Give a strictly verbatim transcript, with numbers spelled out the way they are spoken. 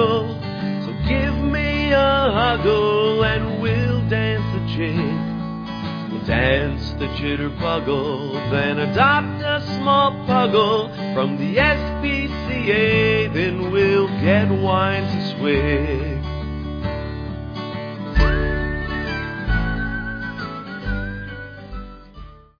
struggle. So give me a huggle and we'll dance the jig. We'll dance the jitterbuggle, then adopt a small puggle from the S P C A. Then we'll get wine to swig.